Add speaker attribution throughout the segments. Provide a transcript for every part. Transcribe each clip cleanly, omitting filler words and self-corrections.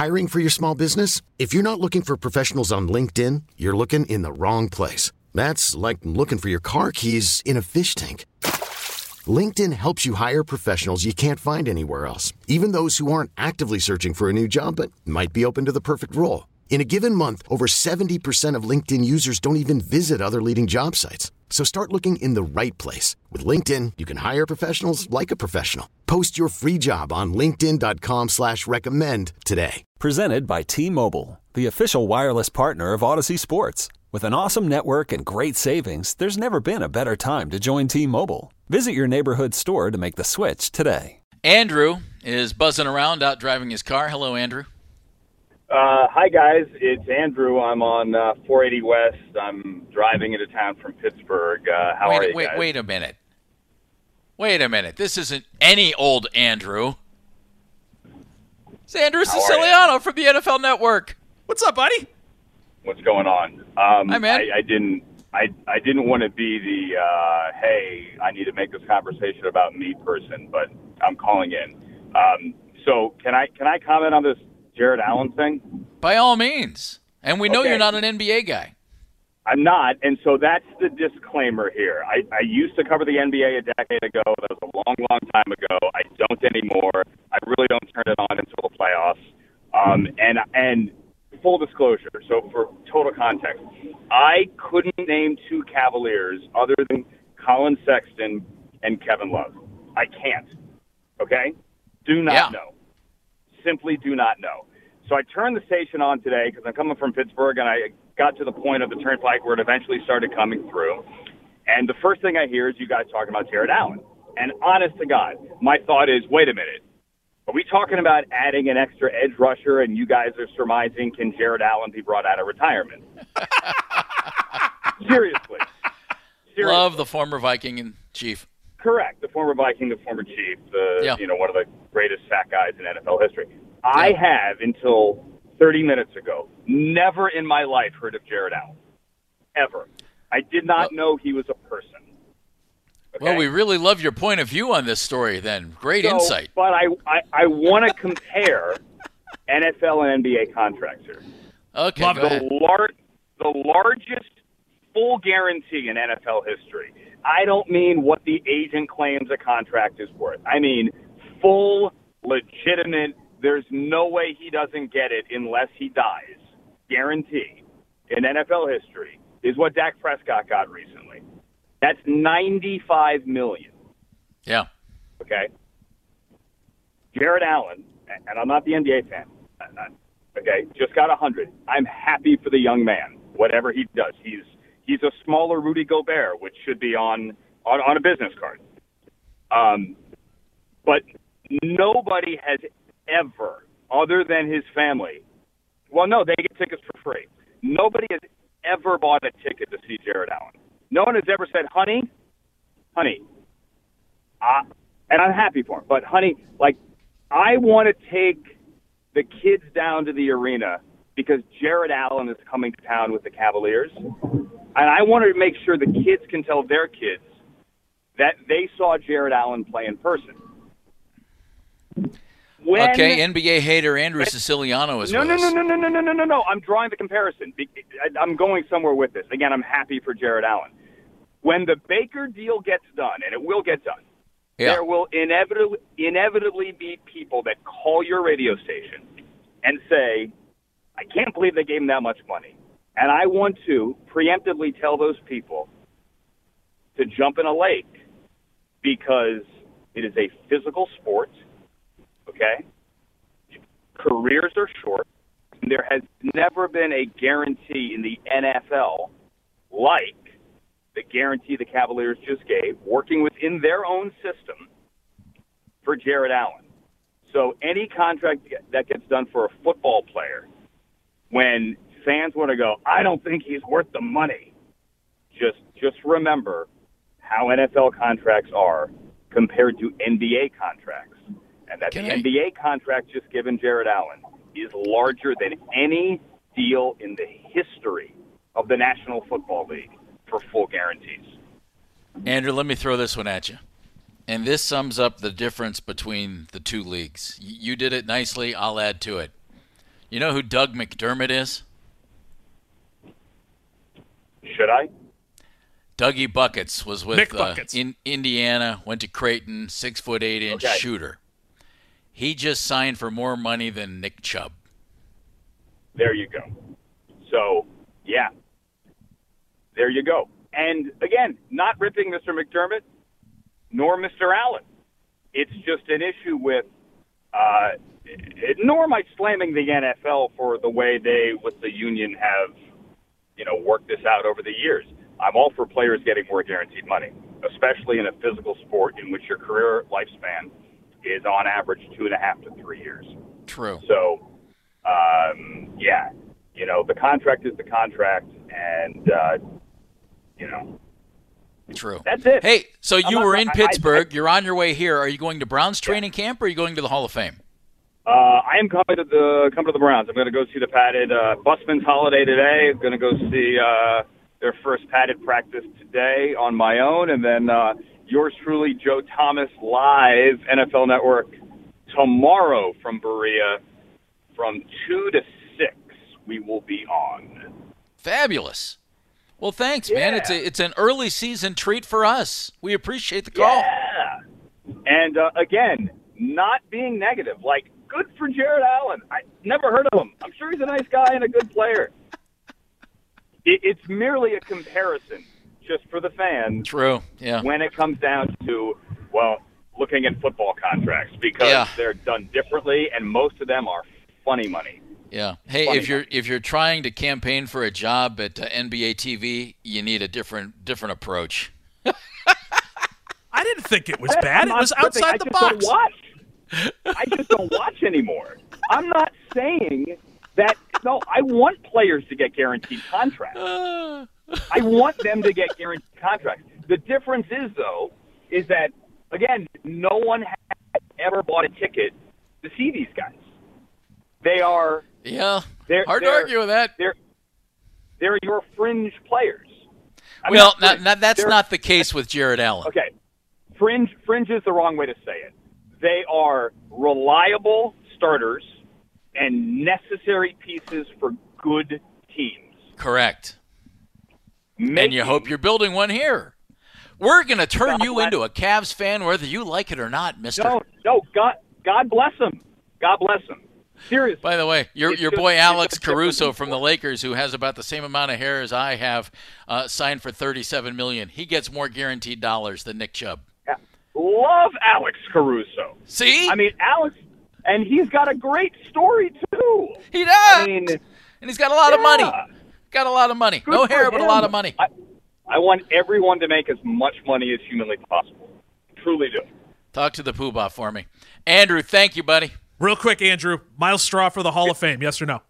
Speaker 1: Hiring for your small business? If you're not looking for professionals on LinkedIn, you're looking in the wrong place. That's like looking for your car keys in a fish tank. LinkedIn helps you hire professionals you can't find anywhere else, even those who aren't actively searching for a new job but might be open to the perfect role. In a given month, over 70% of LinkedIn users don't even visit other leading job sites. So start looking in the right place. With LinkedIn, you can hire professionals like a professional. Post your free job on linkedin.com/recommend today.
Speaker 2: Presented by T-Mobile, the official wireless partner of Odyssey Sports. With an awesome network and great savings, there's never been a better time to join T-Mobile. Visit your neighborhood store to make the switch today.
Speaker 3: Andrew is buzzing around out driving his car. Hello, Andrew.
Speaker 4: Hi, guys. It's Andrew. I'm on 480 West. I'm driving into town from Pittsburgh. How are you guys?
Speaker 3: Wait a minute. Wait a minute. This isn't any old Andrew. It's Andrew Siciliano from the NFL Network. What's up, buddy?
Speaker 4: What's going on?
Speaker 3: Hi, man.
Speaker 4: I didn't want to be the hey, I need to make this conversation about me person, but I'm calling in. So can I comment on this Jared Allen thing?
Speaker 3: By all means. And we know
Speaker 4: Okay.
Speaker 3: you're not an NBA guy.
Speaker 4: I'm not, and so that's the disclaimer here. I used to cover the NBA a decade ago. That was a long, long time ago. I don't anymore. I really don't turn it on until the playoffs. And full disclosure, so for total context, I couldn't name two Cavaliers other than Colin Sexton and Kevin Love. I can't. Okay? Do not know. Simply do not know. So I turned the station on today because I'm coming from Pittsburgh, and I got to the point of the turnpike where it eventually started coming through. And the first thing I hear is you guys talking about Jared Allen. And honest to God, my thought is, wait a minute. Are we talking about adding an extra edge rusher, and you guys are surmising can Jared Allen be brought out of retirement? Seriously.
Speaker 3: Love the former Viking in chief.
Speaker 4: Correct. The former Viking, the former Chief, one of the greatest sack guys in NFL history. I have, until 30 minutes ago, never in my life heard of Jared Allen. Ever. I did not know he was a person. Okay?
Speaker 3: Well, we really love your point of view on this story then. Great insight.
Speaker 4: But I want to compare NFL and NBA contracts here.
Speaker 3: Okay, go ahead.
Speaker 4: The largest full guarantee in NFL history. I don't mean what the agent claims a contract is worth. I mean full, legitimate, there's no way he doesn't get it unless he dies. Guarantee in NFL history is what Dak Prescott got recently. That's $95 million.
Speaker 3: Yeah.
Speaker 4: Okay? Jared Allen, and I'm not the NBA fan, okay, just got 100. I'm happy for the young man, whatever he does. He's a smaller Rudy Gobert, which should be on a business card. But nobody has ever, other than his family, well, no, they get tickets for free. Nobody has ever bought a ticket to see Jared Allen. No one has ever said, honey, and I'm happy for him, but honey, like, I want to take the kids down to the arena because Jared Allen is coming to town with the Cavaliers. And I want to make sure the kids can tell their kids that they saw Jared Allen play in person.
Speaker 3: Okay, NBA hater Andrew Siciliano is with us.
Speaker 4: No. I'm drawing the comparison. I'm going somewhere with this. Again, I'm happy for Jared Allen. When the Baker deal gets done, and it will get done, there will inevitably be people that call your radio station and say, I can't believe they gave him that much money. And I want to preemptively tell those people to jump in a lake because it is a physical sport, okay? Careers are short. And there has never been a guarantee in the NFL like the guarantee the Cavaliers just gave, working within their own system for Jared Allen. So any contract that gets done for a football player, when fans want to go, I don't think he's worth the money, just remember how NFL contracts are compared to NBA contracts, and that NBA contract just given Jared Allen is larger than any deal in the history of the National Football League for full guarantees.
Speaker 3: Andrew, let me throw this one at you. And this sums up the difference between the two leagues. You did it nicely. I'll add to it. You know who Doug McDermott is?
Speaker 4: Should I?
Speaker 3: Dougie Buckets was with
Speaker 5: in
Speaker 3: Indiana, went to Creighton, 6'8" shooter. He just signed for more money than Nick Chubb.
Speaker 4: There you go. So, yeah. There you go. And, again, not ripping Mr. McDermott nor Mr. Allen. It's just an issue with nor am I slamming the NFL for the way they, with the union, have, worked this out over the years. I'm all for players getting more guaranteed money, especially in a physical sport in which your career lifespan is on average 2.5 to 3 years.
Speaker 3: True.
Speaker 4: So, yeah, the contract is the contract, and,
Speaker 3: True.
Speaker 4: That's it.
Speaker 3: Hey, so you were in Pittsburgh. You're on your way here. Are you going to Browns training camp, or are you going to the Hall of Fame?
Speaker 4: I am coming to the Browns. I'm going to go see the padded Busman's holiday today. I'm going to go see their first padded practice today on my own, and then yours truly, Joe Thomas, live NFL Network tomorrow from Berea from 2 to 6. We will be on.
Speaker 3: Fabulous. Well, thanks, man. It's an early season treat for us. We appreciate the call.
Speaker 4: Yeah. And, again, not being negative. Like, good for Jared Allen. I never heard of him. I'm sure he's a nice guy and a good player. It's merely a comparison just for the fans.
Speaker 3: True, yeah.
Speaker 4: When it comes down to, looking at football contracts because they're done differently, and most of them are funny money.
Speaker 3: Yeah. Hey, if you're trying to campaign for a job at NBA TV, you need a different approach.
Speaker 5: I didn't think it was bad. It was outside the box.
Speaker 4: I just don't watch anymore. I'm not saying that. No, I want players to get guaranteed contracts. I want them to get guaranteed contracts. The difference is that, again, no one has ever bought a ticket to see these guys. They are.
Speaker 3: Yeah, hard to argue with that.
Speaker 4: They're your fringe players.
Speaker 3: That's not the case with Jared Allen.
Speaker 4: Okay, fringe is the wrong way to say it. They are reliable starters and necessary pieces for good teams.
Speaker 3: Correct. And you hope you're building one here. We're going to turn you into a Cavs fan whether you like it or not, mister.
Speaker 4: No, God bless him. God bless him. Seriously.
Speaker 3: By the way, your boy Alex Caruso from the Lakers, who has about the same amount of hair as I have, signed for $37 million. He gets more guaranteed dollars than Nick Chubb.
Speaker 4: Yeah. Love Alex Caruso.
Speaker 3: See?
Speaker 4: I mean, Alex, and he's got a great story, too.
Speaker 3: He does. And he's got a lot of money. Got a lot of money.
Speaker 4: Good
Speaker 3: no hair, but a lot of money.
Speaker 4: I want everyone to make as much money as humanly possible. Truly do.
Speaker 3: Talk to the poobah for me. Andrew, thank you, buddy.
Speaker 5: Real quick, Andrew, Miles Straw for the Hall of Fame, yes or no?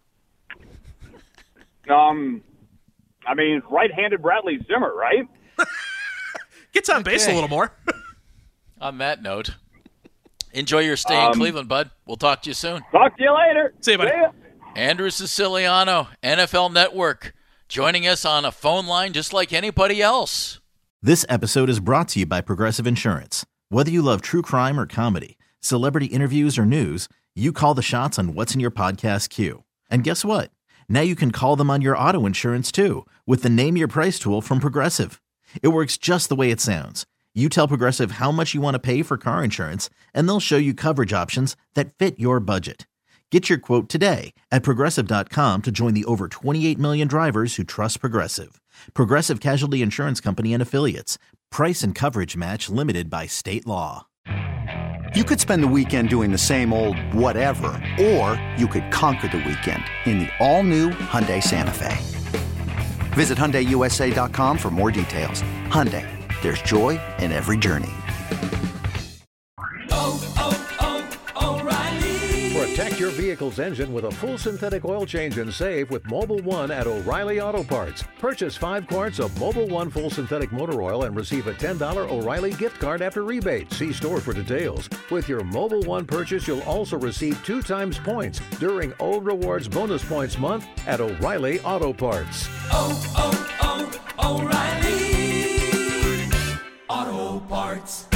Speaker 4: Right-handed Bradley Zimmer, right?
Speaker 5: Gets on base a little more.
Speaker 3: On that note, enjoy your stay in Cleveland, bud. We'll talk to you soon.
Speaker 4: Talk to you later.
Speaker 5: See you, buddy.
Speaker 3: Andrew Siciliano, NFL Network, joining us on a phone line just like anybody else.
Speaker 6: This episode is brought to you by Progressive Insurance. Whether you love true crime or comedy, celebrity interviews or news, you call the shots on what's in your podcast queue. And guess what? Now you can call them on your auto insurance too with the Name Your Price tool from Progressive. It works just the way it sounds. You tell Progressive how much you want to pay for car insurance, and they'll show you coverage options that fit your budget. Get your quote today at Progressive.com to join the over 28 million drivers who trust Progressive. Progressive Casualty Insurance Company and Affiliates. Price and coverage match limited by state law.
Speaker 7: You could spend the weekend doing the same old whatever, or you could conquer the weekend in the all-new Hyundai Santa Fe. Visit HyundaiUSA.com for more details. Hyundai, there's joy in every journey.
Speaker 8: Protect your vehicle's engine with a full synthetic oil change and save with Mobil 1 at O'Reilly Auto Parts. Purchase 5 quarts of Mobil 1 full synthetic motor oil and receive a $10 O'Reilly gift card after rebate. See store for details. With your Mobil 1 purchase, you'll also receive 2 times points during O Rewards Bonus Points Month at O'Reilly Auto Parts.
Speaker 9: O'Reilly Auto Parts.